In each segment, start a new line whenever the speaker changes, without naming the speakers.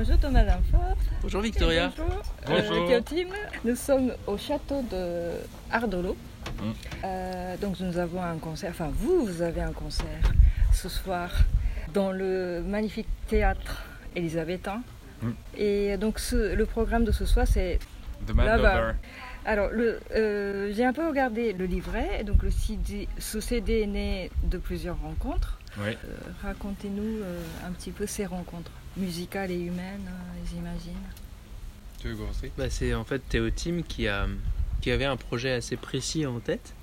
Bonjour Thomas Linfort.
Bonjour Victoria.
Bonjour. Théotime. Nous sommes au château de Ardolo. Donc nous avons un concert, enfin vous avez un concert ce soir dans le magnifique théâtre élisabétain. Et donc le programme de ce soir c'est
The Mad Lover.
Alors j'ai un peu regardé le livret, donc ce CD est né de plusieurs rencontres.
Oui.
Racontez-nous un petit peu ces rencontres musicales et humaines, j'imagine.
Tu veux commencer ?
C'est en fait Théotime qui avait un projet assez précis en tête.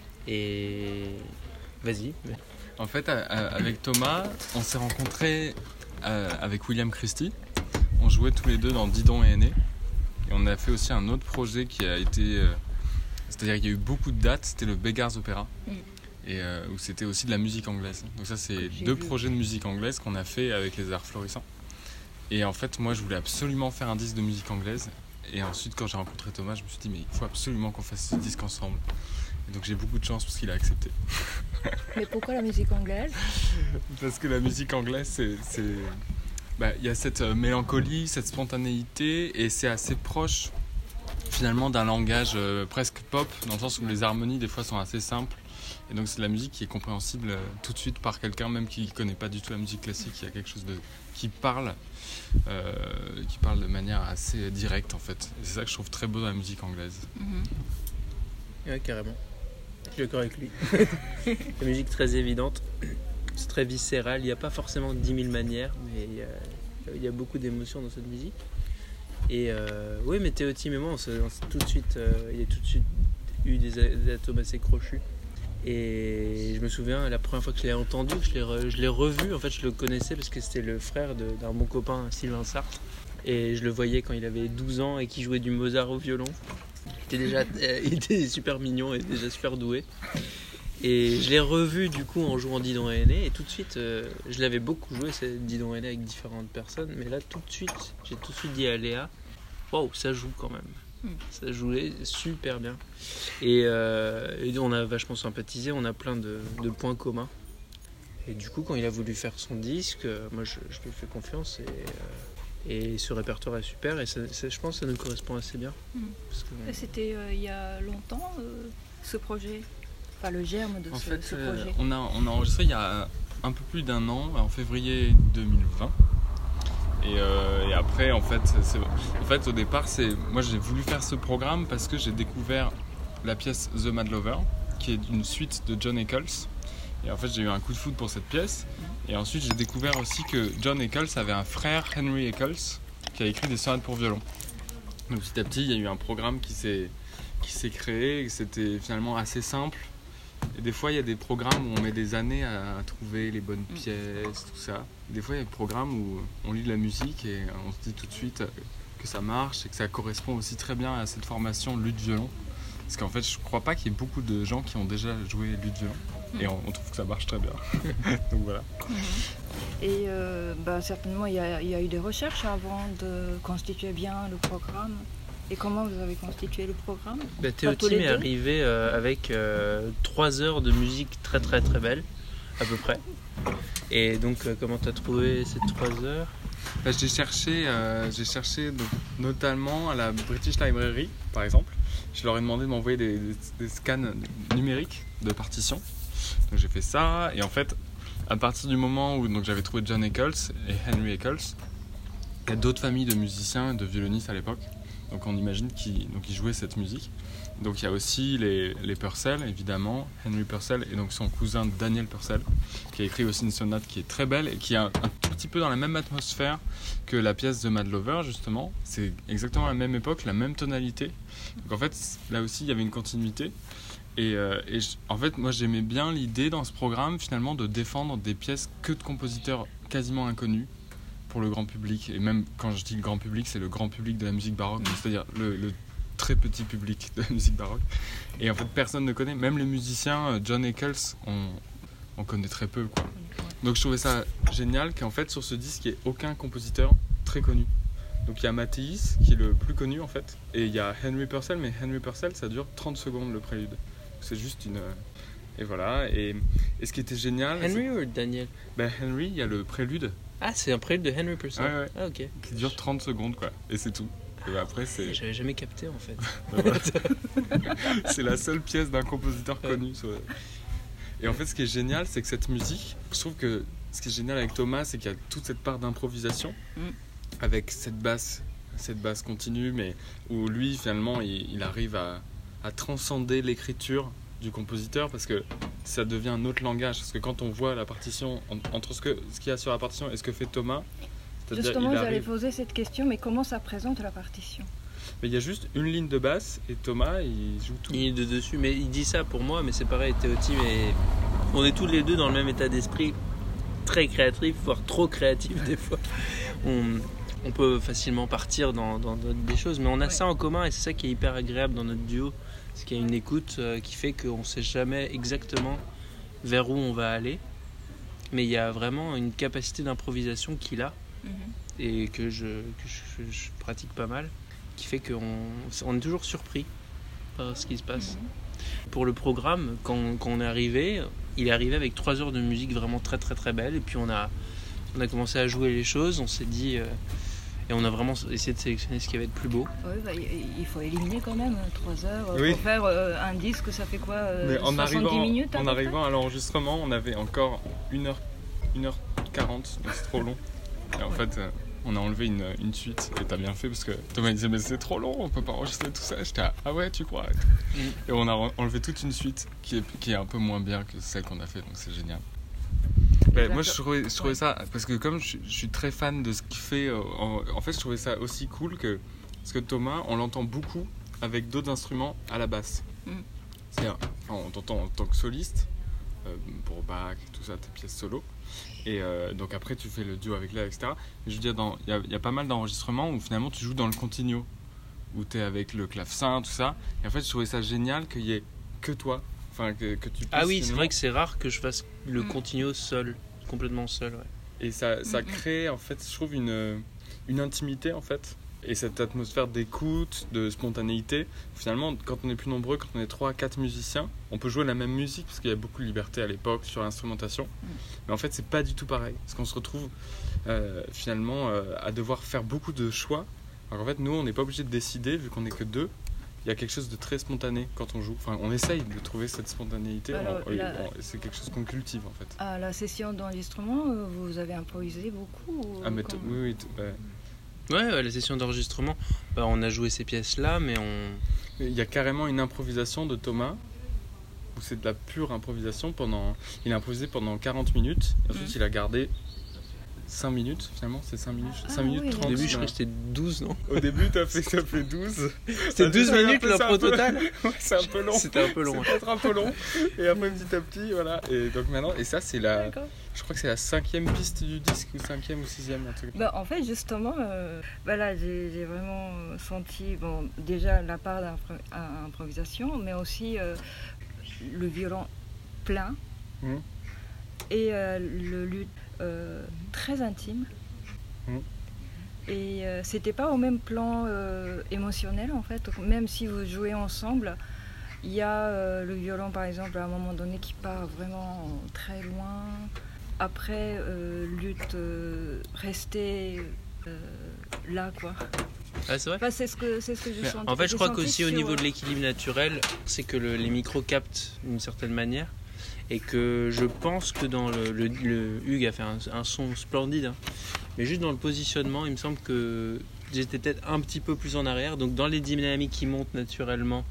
Et vas-y.
En fait, avec Thomas, on s'est rencontrés avec William Christie. On jouait tous les deux dans Didon et Aîné. Et on a fait aussi un autre projet qui a été... c'est-à-dire qu'il y a eu beaucoup de dates, c'était le Beggars Opera. Et où c'était aussi de la musique anglaise. Donc ça, c'est deux projets de musique anglaise qu'on a fait avec les Arts Florissants. Et en fait, moi, je voulais absolument faire un disque de musique anglaise. Et ensuite, quand j'ai rencontré Thomas, je me suis dit, mais il faut absolument qu'on fasse ce disque ensemble. Et donc j'ai beaucoup de chance parce qu'il a accepté.
Mais pourquoi la musique anglaise ?
Parce que la musique anglaise, y a cette mélancolie, cette spontanéité, et c'est assez proche finalement d'un langage presque pop, dans le sens où les harmonies des fois sont assez simples. Et donc c'est de la musique qui est compréhensible tout de suite par quelqu'un même qui ne connaît pas du tout la musique classique. Il y a quelque chose qui parle de manière assez directe en fait. Et c'est ça que je trouve très beau dans la musique anglaise.
Ouais, carrément. Je suis d'accord avec lui. La musique très évidente, c'est très viscéral. Il n'y a pas forcément 10 000 manières, mais il y a beaucoup d'émotions dans cette musique. Et oui, mais Théotime et moi, il y a tout de suite eu des atomes assez crochus. Et je me souviens, la première fois que je l'ai entendu, je l'ai revu. En fait, je le connaissais parce que c'était le frère d'un bon copain, Sylvain Sartre. Et je le voyais quand il avait 12 ans et qu'il jouait du Mozart au violon. Il était super mignon et déjà super doué. Et je l'ai revu du coup en jouant Didon et Aîné. Et tout de suite, je l'avais beaucoup joué, c'est Didon et Aîné avec différentes personnes. Mais là, j'ai tout de suite dit à Léa, waouh, ça joue quand même. Ça jouait super bien. Et on a vachement sympathisé, on a plein de points communs. Et du coup, quand il a voulu faire son disque, moi je lui fais confiance et ce répertoire est super. Et je pense que ça nous correspond assez bien.
Parce que, c'était il y a longtemps ce projet, enfin le germe de ce projet.
On a enregistré il y a un peu plus d'un an, en février 2020. Et après, en fait, au départ, moi j'ai voulu faire ce programme parce que j'ai découvert la pièce The Mad Lover, qui est une suite de John Eccles. Et en fait, j'ai eu un coup de foudre pour cette pièce. Et ensuite, j'ai découvert aussi que John Eccles avait un frère, Henry Eccles, qui a écrit des sonates pour violon. Donc petit à petit, il y a eu un programme qui s'est créé, et c'était finalement assez simple. Et des fois, il y a des programmes où on met des années à trouver les bonnes pièces, tout ça. Des fois, il y a des programmes où on lit de la musique et on se dit tout de suite que ça marche et que ça correspond aussi très bien à cette formation luth-violon. Parce qu'en fait, je ne crois pas qu'il y ait beaucoup de gens qui ont déjà joué luth-violon. Et on trouve que ça marche très bien. Donc voilà.
Et certainement, il y a eu des recherches avant de constituer bien le programme. Et comment vous avez constitué le programme ?
Théotime est arrivé avec 3 heures de musique très très très belle, à peu près. Et donc, comment tu as trouvé ces 3 heures ?
J'ai cherché donc, notamment à la British Library, par exemple. Je leur ai demandé de m'envoyer des scans numériques de partitions. Donc j'ai fait ça, et en fait, à partir du moment où j'avais trouvé John Eccles et Henry Eccles, il y a d'autres familles de musiciens et de violonistes à l'époque. Donc on imagine qu'ils jouaient cette musique. Donc il y a aussi les Purcell, évidemment, Henry Purcell et donc son cousin Daniel Purcell, qui a écrit aussi une sonate qui est très belle et qui est un tout petit peu dans la même atmosphère que la pièce The Mad Lover, justement. C'est exactement la même époque, la même tonalité. Donc en fait, là aussi, il y avait une continuité. En fait, moi j'aimais bien l'idée dans ce programme, finalement, de défendre des pièces que de compositeurs quasiment inconnus pour le grand public. Et même quand je dis le grand public, c'est le grand public de la musique baroque, c'est-à-dire le très petit public de la musique baroque. Et en fait, personne ne connaît, même les musiciens, John Eccles, on connaît très peu, quoi. Donc je trouvais ça génial qu'en fait, sur ce disque, il n'y ait aucun compositeur très connu. Donc il y a Mathéis, qui est le plus connu en fait, et il y a Henry Purcell, mais Henry Purcell, ça dure 30 secondes le prélude. C'est juste une... Et voilà, et ce qui était génial...
Henry ou Daniel ?
Henry, il y a le prélude,
Ah, c'est un prélude de Henry Purcell.
Ouais.
Ah, ok.
Qui dure 30 secondes, quoi. Et c'est tout. Et après, c'est...
J'avais jamais capté, en fait.
C'est la seule pièce d'un compositeur connu. Et en fait, ce qui est génial, c'est que cette musique, je trouve que ce qui est génial avec Thomas, c'est qu'il y a toute cette part d'improvisation, avec cette basse continue, mais où lui, finalement, il arrive à transcender l'écriture du compositeur, parce que ça devient un autre langage. Parce que quand on voit la partition, entre ce qu'il y a sur la partition et ce que fait Thomas, c'est-à-dire,
justement, j'allais poser cette question, mais comment ça présente la partition?
Mais il y a juste une ligne de basse et Thomas, il joue tout.
Il est de dessus, mais il dit ça pour moi, mais c'est pareil, Théoti, mais on est tous les deux dans le même état d'esprit, très créatif, voire trop créatif des fois. On peut facilement partir dans des choses, mais on a ça en commun et c'est ça qui est hyper agréable dans notre duo. C'est qu'il y a une écoute qui fait qu'on ne sait jamais exactement vers où on va aller, mais il y a vraiment une capacité d'improvisation qu'il a et que je pratique pas mal, qui fait qu'on est toujours surpris par ce qui se passe. Pour le programme, quand on est arrivé, il est arrivé avec 3 heures de musique vraiment très très très belle, et puis on a commencé à jouer les choses, on s'est dit... et on a vraiment essayé de sélectionner ce qui va être plus beau.
Oui, il faut éliminer quand même 3 heures.
Oui.
Pour faire un disque, ça fait quoi,
mais
70 minutes
en arrivant à l'enregistrement, on avait encore 1h40, donc c'est trop long. Et en fait, on a enlevé une suite, et t'as bien fait, parce que Thomas disait mais c'est trop long, on peut pas enregistrer tout ça. J'étais ah ouais, tu crois? Et on a enlevé toute une suite qui est un peu moins bien que celle qu'on a fait, donc c'est génial. Moi je trouvais ça, parce que comme je suis très fan de ce qu'il fait, en fait je trouvais ça aussi cool parce que Thomas, on l'entend beaucoup avec d'autres instruments à la basse. C'est-à-dire, on t'entend en tant que soliste, pour Bach, tout ça, tes pièces solo, et donc après tu fais le duo avec Léa, etc. Mais je veux dire, il y a pas mal d'enregistrements où finalement tu joues dans le continuo, où t'es avec le clavecin, tout ça, et en fait je trouvais ça génial qu'il y ait que toi. Enfin, que tu puisses,
ah oui, c'est vrai que c'est rare que je fasse le continuo seul, complètement seul. Ouais.
Et ça crée, en fait, je trouve une intimité, en fait, et cette atmosphère d'écoute, de spontanéité. Finalement, quand on est plus nombreux, quand on est 3-4 musiciens, on peut jouer la même musique, parce qu'il y a beaucoup de liberté à l'époque sur l'instrumentation. Mais en fait, c'est pas du tout pareil, parce qu'on se retrouve finalement à devoir faire beaucoup de choix. Alors en fait, nous, on n'est pas obligé de décider, vu qu'on n'est que 2. Il y a quelque chose de très spontané quand on joue. Enfin, on essaye de trouver cette spontanéité. Alors, c'est quelque chose qu'on cultive, en fait.
À la session d'enregistrement, vous avez improvisé beaucoup
oui.
Ouais, la session d'enregistrement, on a joué ces pièces-là, mais
il y a carrément une improvisation de Thomas, où c'est de la pure improvisation. Il a improvisé pendant 40 minutes, et ensuite il a gardé 5 minutes, finalement, c'est 5 minutes, 5 minutes 30.
Au début, je croyais que c'était 12, non?
Au début, ça fait 12.
C'était 12 minutes l'impro total?
Ouais, c'est un peu long.
C'était un peu long.
C'est peut-être un peu long. Et après, petit à petit, voilà. Et donc maintenant, et ça, c'est je crois que c'est la 5e piste du disque, ou 5e ou 6e, un truc.
En fait, justement, là, j'ai vraiment senti, déjà la part d'improvisation, mais aussi le violon plein et le luth très intime. Et c'était pas au même plan émotionnel, en fait. Même si vous jouez ensemble, il y a le violon, par exemple, à un moment donné qui part vraiment très loin. Après, luth rester là, quoi.
Ah, c'est vrai.
Enfin, c'est ce que je sens.
En fait, je crois qu'aussi au niveau de l'équilibre naturel, c'est que les micros captent d'une certaine manière. Et que je pense que dans le Hugues a fait un son splendide, hein. Mais juste dans le positionnement, il me semble que j'étais peut-être un petit peu plus en arrière. Donc dans les dynamiques qui montent naturellement,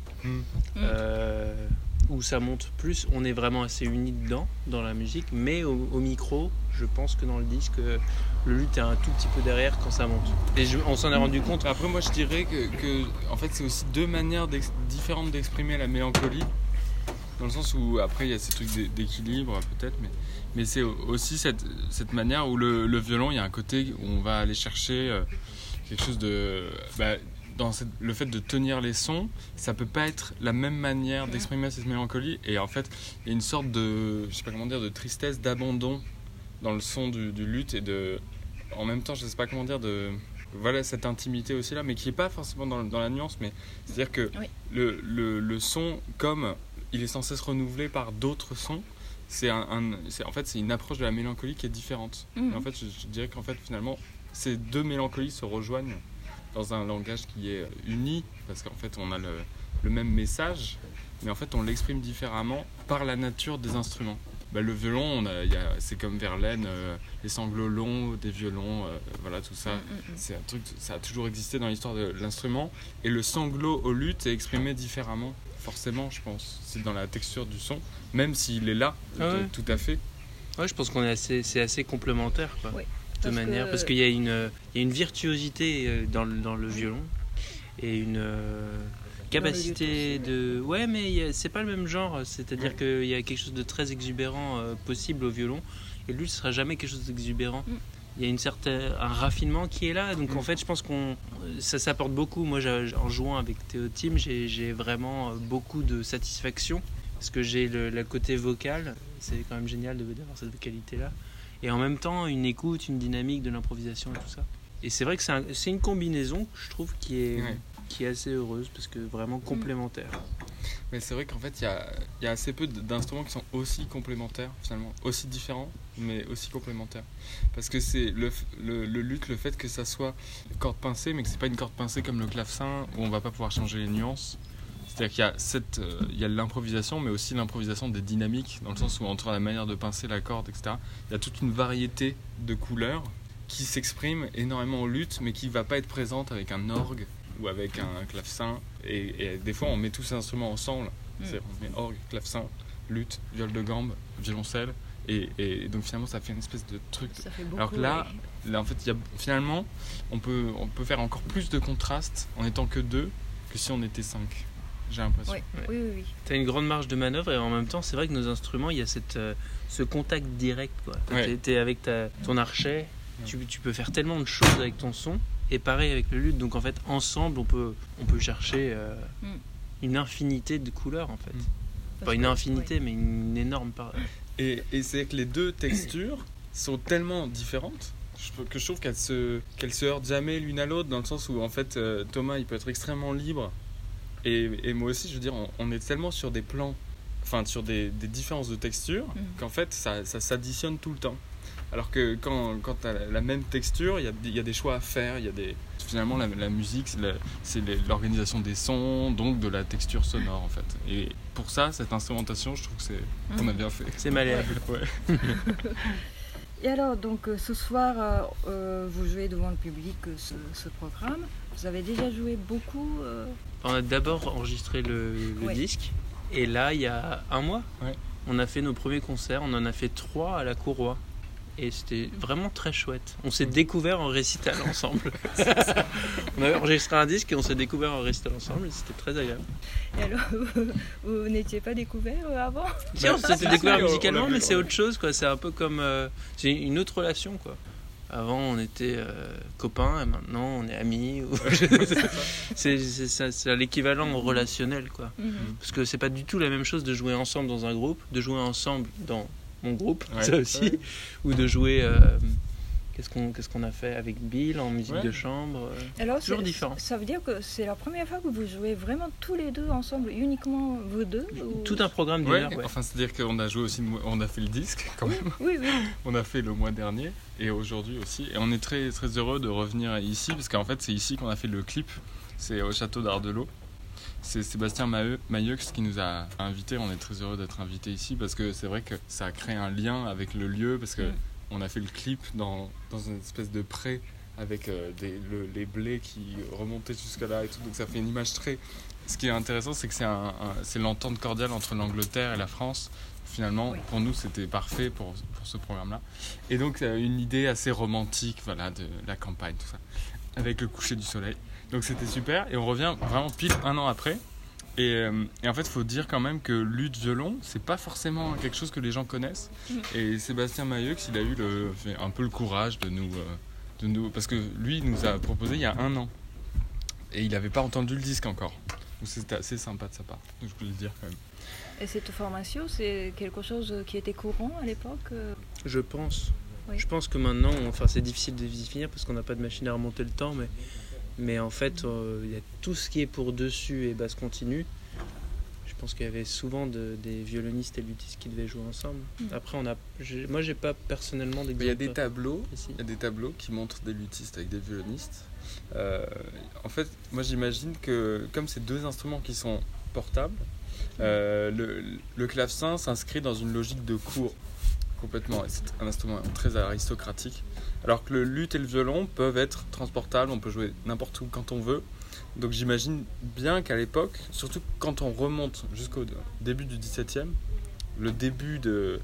où ça monte plus, on est vraiment assez unis dedans, dans la musique. Mais au micro, je pense que dans le disque, le luth est un tout petit peu derrière quand ça monte. Et on s'en est rendu compte.
Après, moi je dirais que en fait, c'est aussi 2 manières différentes d'exprimer la mélancolie. Dans le sens où, après, il y a ces trucs d'équilibre, peut-être, mais c'est aussi cette manière où le violon, il y a un côté où on va aller chercher quelque chose de... dans le fait de tenir les sons, ça peut pas être la même manière d'exprimer cette mélancolie. Et en fait, il y a une sorte de, je sais pas comment dire, de tristesse, d'abandon dans le son du luth, et en même temps, je sais pas comment dire, voilà, cette intimité aussi là, mais qui est pas forcément dans la nuance, mais c'est-à-dire que le son, comme il est censé se renouveler par d'autres sons, c'est c'est une approche de la mélancolie qui est différente. Et en fait, je dirais qu'en fait, finalement, ces deux mélancolies se rejoignent dans un langage qui est uni, parce qu'en fait, on a le même message, mais en fait, on l'exprime différemment par la nature des instruments. Le violon, c'est comme Verlaine, les sanglots longs des violons, voilà, tout ça. C'est un truc, ça a toujours existé dans l'histoire de l'instrument. Et le sanglot au luth est exprimé différemment, forcément, je pense. C'est dans la texture du son, même s'il est là, tout à fait.
Ouais, je pense c'est assez complémentaire, quoi.
Oui,
parce qu'il y a une virtuosité dans le violon et une capacité de... Ouais, mais c'est pas le même genre, c'est-à-dire qu'il y a quelque chose de très exubérant possible au violon, et lui, ce sera jamais quelque chose d'exubérant. Il y a un raffinement qui est là, donc en fait, je pense ça s'apporte beaucoup. Moi, en jouant avec Théo Team, j'ai vraiment beaucoup de satisfaction, parce que j'ai le côté vocal, c'est quand même génial d'avoir cette vocalité-là, et en même temps, une écoute, une dynamique de l'improvisation et tout ça. Et c'est vrai que c'est une combinaison, je trouve, qui est assez heureuse, parce que vraiment complémentaire.
Mais c'est vrai qu'en fait, il y a assez peu d'instruments qui sont aussi complémentaires, finalement, aussi différents, mais aussi complémentaires. Parce que c'est le luth, le fait que ça soit une corde pincée, mais que c'est pas une corde pincée comme le clavecin, où on va pas pouvoir changer les nuances. C'est-à-dire qu'il y a l'improvisation, mais aussi l'improvisation des dynamiques, dans le sens où entre la manière de pincer la corde, etc., il y a toute une variété de couleurs qui s'exprime énormément au luth, mais qui va pas être présente avec un orgue ou avec un clavecin. Et des fois, on met tous ces instruments ensemble. On met orgue, clavecin, luth, viol de gambe, violoncelle. Et donc finalement, ça fait une espèce de truc.
Ça fait beaucoup,
alors que là en fait, finalement, on peut faire encore plus de contraste en étant que 2 que si on était 5. J'ai l'impression.
Oui.
Tu as une grande marge de manœuvre, et en même temps, c'est vrai que nos instruments, il y a ce contact direct, quoi. Tu es avec ton archet, tu peux faire tellement de choses avec ton son, et pareil avec le luth. Donc en fait, ensemble, on peut chercher une infinité de couleurs, en fait. Pas une infinité, mais une énorme part.
Et c'est que les deux textures sont tellement différentes que je trouve qu'elles se heurtent jamais l'une à l'autre, dans le sens où en fait Thomas, il peut être extrêmement libre, et moi aussi, je veux dire, on est tellement sur des plans, enfin sur des différences de texture, qu'en fait ça s'additionne tout le temps. Alors que quand tu as la même texture, il y a des choix à faire. Finalement, la musique, c'est l'organisation des sons, donc de la texture sonore, en fait. Et pour ça, cette instrumentation, je trouve qu'on a bien fait.
C'est malléable.
Ouais.
Et alors, donc, ce soir, vous jouez devant le public ce programme. Vous avez déjà joué beaucoup
On a d'abord enregistré le disque. Et là, il y a un mois, on a fait nos premiers concerts. On en a fait 3 à la Courroie. Et c'était vraiment très chouette. On s'est découvert en récital ensemble. On avait enregistré un disque et on s'est découvert en récital ensemble, et c'était très agréable.
Et alors, vous n'étiez pas découvert avant ?
Si, on s'était découvert musicalement, mais c'est autre chose, quoi. C'est un peu comme... c'est une autre relation, quoi. Avant, on était copains, et maintenant, on est amis. C'est l'équivalent relationnel, quoi. Parce que c'est pas du tout la même chose de jouer ensemble dans un groupe, de jouer ensemble dans mon groupe, ça aussi, ou de jouer... Qu'est-ce qu'on a fait avec Bill en musique de chambre.
Alors,
toujours différent.
Ça veut dire que c'est la première fois que vous jouez vraiment tous les deux ensemble, uniquement vous deux
Tout un programme d'une heure,
Enfin, c'est-à-dire qu'on a joué aussi, on a fait le disque quand même.
Oui.
On a fait le mois dernier et aujourd'hui aussi. Et on est très, très heureux de revenir ici, parce qu'en fait, c'est ici qu'on a fait le clip. C'est au château d'Ardelot. C'est Sébastien Mailleux qui nous a invités. On est très heureux d'être invités ici, parce que c'est vrai que ça a créé un lien avec le lieu, parce que on a fait le clip dans une espèce de pré avec les blés qui remontaient jusqu'à là et tout. Donc ça fait une image très... Ce qui est intéressant, c'est que c'est l'entente cordiale entre l'Angleterre et la France. Finalement, pour nous, c'était parfait pour ce programme-là. Et donc, une idée assez romantique, voilà, de la campagne, tout ça, avec le coucher du soleil. Donc c'était super, et on revient vraiment pile 1 an après. Et en fait, il faut dire quand même que luth violon, c'est pas forcément quelque chose que les gens connaissent. Et Sébastien Mailleux, il a eu un peu le courage de nous, parce que lui, il nous a proposé il y a 1 an, et il n'avait pas entendu le disque encore. Donc c'était assez sympa de sa part. Donc je peux le dire quand même.
Et cette formation, c'est quelque chose qui était courant à l'époque ?
Je pense.
Oui.
Je pense que maintenant, c'est difficile de définir parce qu'on n'a pas de machine à remonter le temps, mais en fait, il y a tout ce qui est pour dessus et basse continue. Je pense qu'il y avait souvent des violonistes et luthistes qui devaient jouer ensemble. Après, moi, j'ai pas personnellement d'exemple.
Il y a des tableaux, qui montrent des luthistes avec des violonistes. En fait, moi j'imagine que comme c'est deux instruments qui sont portables, le clavecin s'inscrit dans une logique de cours complètement. C'est un instrument très aristocratique, alors que le luth et le violon peuvent être transportables, on peut jouer n'importe où quand on veut. Donc j'imagine bien qu'à l'époque, surtout quand on remonte jusqu'au début du XVIIe, le début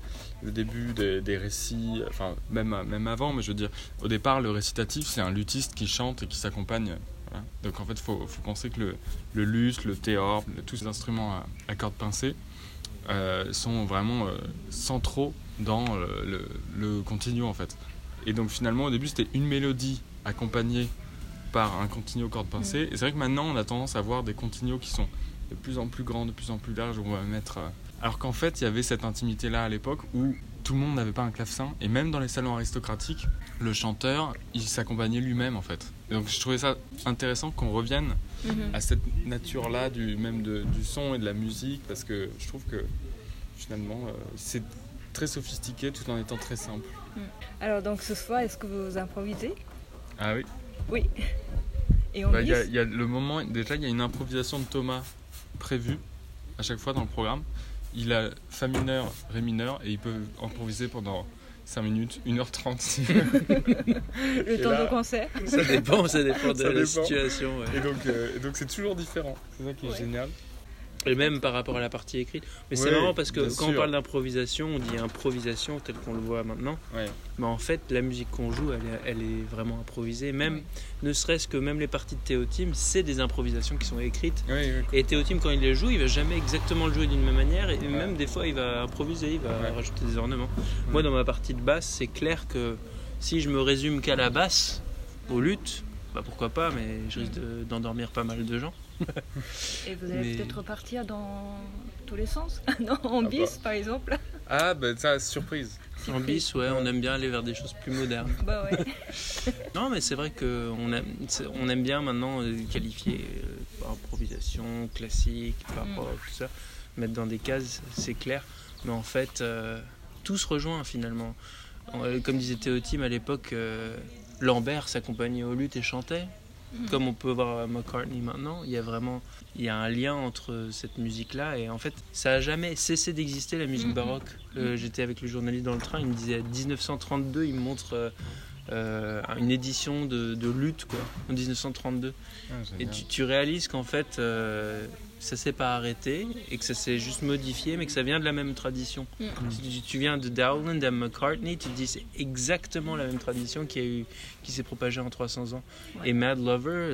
des récits, enfin même avant, mais je veux dire, au départ le récitatif c'est un luthiste qui chante et qui s'accompagne. Voilà. Donc en fait il faut penser que le luth, le théorbe, tous ces instruments à cordes pincées sont vraiment centraux dans le continuo en fait. Et donc finalement au début c'était une mélodie accompagnée par un continuo cordes pincées. Et c'est vrai que maintenant on a tendance à voir des continuos qui sont de plus en plus grands, de plus en plus larges, où on va mettre... Alors qu'en fait il y avait cette intimité-là à l'époque où tout le monde n'avait pas un clavecin. Et même dans les salons aristocratiques, le chanteur, il s'accompagnait lui-même en fait. Et donc je trouvais ça intéressant qu'on revienne à cette nature-là du son et de la musique, parce que je trouve que finalement c'est très sophistiqué tout en étant très simple.
Alors donc ce soir, est-ce que vous improvisez ?
Ah oui.
Oui. Et on
Il y a le moment, déjà il y a une improvisation de Thomas prévue à chaque fois dans le programme. Il a fa mineur, ré mineur et il peut improviser pendant 5 minutes, 1h30 si
le temps de concert.
Ça dépend de la situation. Ouais.
Et donc c'est toujours différent, c'est ça qui est génial.
Et même par rapport à la partie écrite. Mais c'est marrant parce que quand on parle d'improvisation, on dit improvisation tel qu'on le voit maintenant. Ouais. Mais en fait, la musique qu'on joue, elle est vraiment improvisée. Même, ne serait-ce que même les parties de Théotime, c'est des improvisations qui sont écrites. Oui. Et Théotime, quand il les joue, il va jamais exactement le jouer d'une même manière. Et même des fois, il va improviser, il va rajouter des ornements. Moi, dans ma partie de basse, c'est clair que si je me résume qu'à la basse, au luth, bah pourquoi pas, mais je risque d'endormir pas mal de gens.
Et vous allez peut-être partir dans tous les sens, en bis par exemple.
Ah bah ça, surprise.
En bis, ouais, on aime bien aller vers des choses plus modernes.
Bah ouais.
Non mais c'est vrai qu'on aime bien maintenant qualifier par improvisation, classique, par rapport à tout ça, mettre dans des cases, c'est clair. Mais en fait, tout se rejoint finalement. Comme disait Théotime à l'époque, Lambert s'accompagnait au luth et chantait. Comme on peut voir McCartney maintenant, il y a un lien entre cette musique-là et en fait, ça n'a jamais cessé d'exister la musique baroque. J'étais avec le journaliste dans le train, il me disait 1932, il me montre une édition de luth quoi, en 1932. Et tu réalises qu'en fait, ça s'est pas arrêté et que ça s'est juste modifié, mais que ça vient de la même tradition. Si tu viens de Dowland à McCartney, tu te dis c'est exactement la même tradition qui s'est propagée en 300 ans. Et Mad Lover,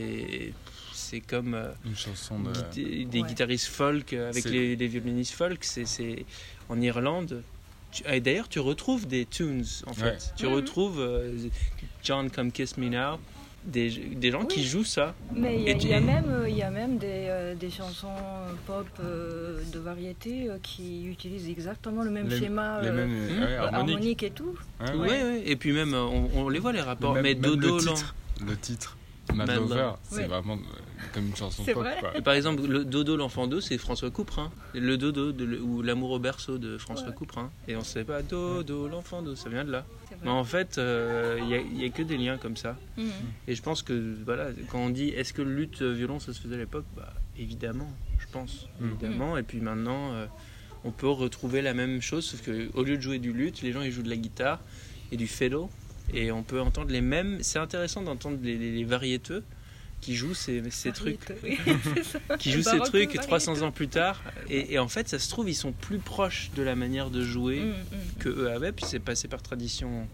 c'est comme
une chanson
des guitaristes folk avec les violonistes folk. C'est en Irlande. Et d'ailleurs, tu retrouves des tunes en fait. Tu retrouves John Come Kiss Me Now. Des gens qui jouent ça.
Mais il y a même des chansons pop de variété qui utilisent exactement le même schéma harmonique et tout.
Et puis même, on les voit les rapports. Mais Dodo,
le titre Mad Lover, c'est vraiment comme une chanson pop. Quoi.
Et par exemple, le Dodo l'enfant d'eau, c'est François Couperin. Le Dodo ou L'amour au berceau de François Couperin. Et on ne sait pas Dodo l'enfant d'eau, ça vient de là. Mais en fait, il y a que des liens comme ça. Et je pense que voilà, quand on dit est-ce que le luth violon ça se faisait à l'époque, bah évidemment, je pense évidemment. Et puis maintenant, on peut retrouver la même chose, sauf que au lieu de jouer du luth, les gens ils jouent de la guitare et du fiddle. Et on peut entendre les mêmes. C'est intéressant d'entendre les variéteux qui jouent ces trucs. Qui jouent ces trucs 300 ans plus tard. Et en fait, ça se trouve, ils sont plus proches de la manière de jouer qu'eux avaient. Puis c'est passé par tradition.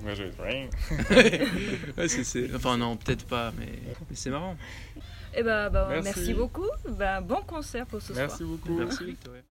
Enfin, non, peut-être pas, mais c'est marrant.
Et merci beaucoup. Bon concert pour ce soir.
Merci beaucoup.
Merci, Victoria.